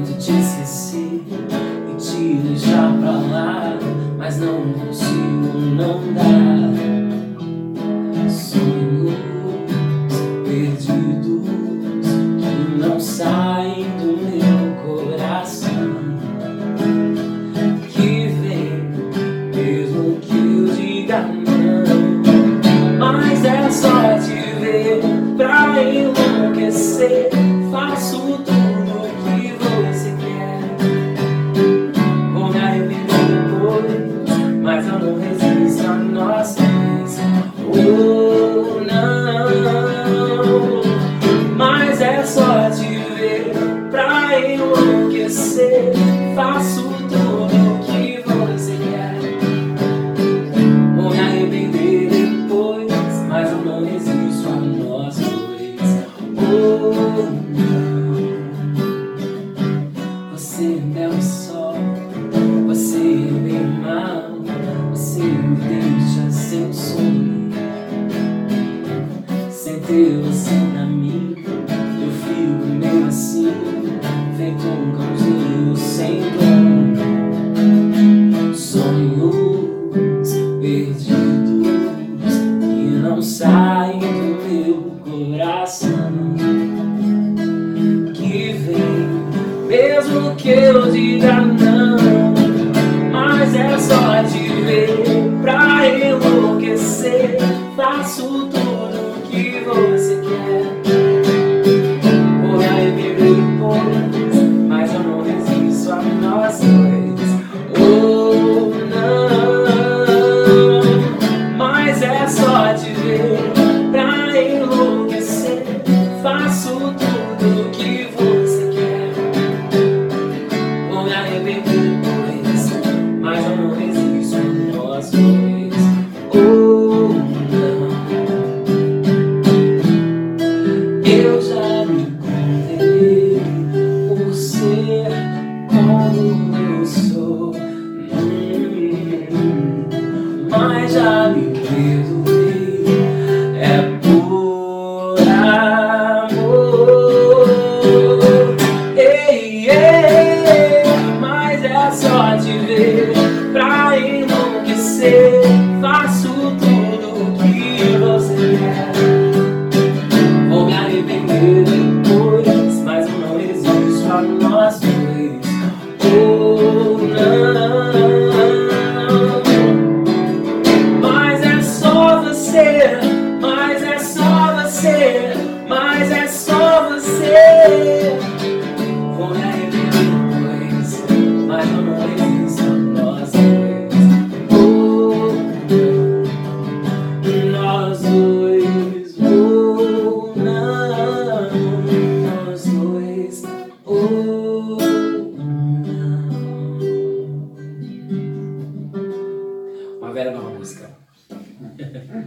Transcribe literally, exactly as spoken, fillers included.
tento te esquecer e te deixar pra lá, mas não consigo, não dá. Sonhos perdidos que não saem do meu coração, que vem mesmo que eu diga não, mas é só te ver pra enlouquecer. Faço tudo que você quer, vou me arrepender depois, mas eu não resisto a nossa vez. Oh não, mas é só te ver pra enlouquecer. Faço tudo que você quer, vou me arrepender depois, mas eu não resisto a nós dois. Oh não, você é o sol, você é bem mal, você me deixa sem sono. Sem ter você pra mim, eu fico meio assim, feito um cãozinho sem dono. Sonhos perdidos que não saem do meu coração, que vem mesmo que eu diga não, mas é só te ver pra enlouquecer. Faço tudo que você quer, vou me arrepender depois, mas eu não resisto a nós dois. Oh não, mas é só te ver pra enlouquecer. Faço tudo que você quer, vou me arrepender depois, mas eu não resisto a nós dois. Oh não, eu já me condenei por ser como eu sou, hum, mas já me perdoei, é por amor. Ei, ei, mas é só te ver pra enlouquecer. Faço tudo que você quer, vou me arrepender depois, mas eu não resisto a nós dois. Oh não, mas é só você, mas é só você, mas é só você.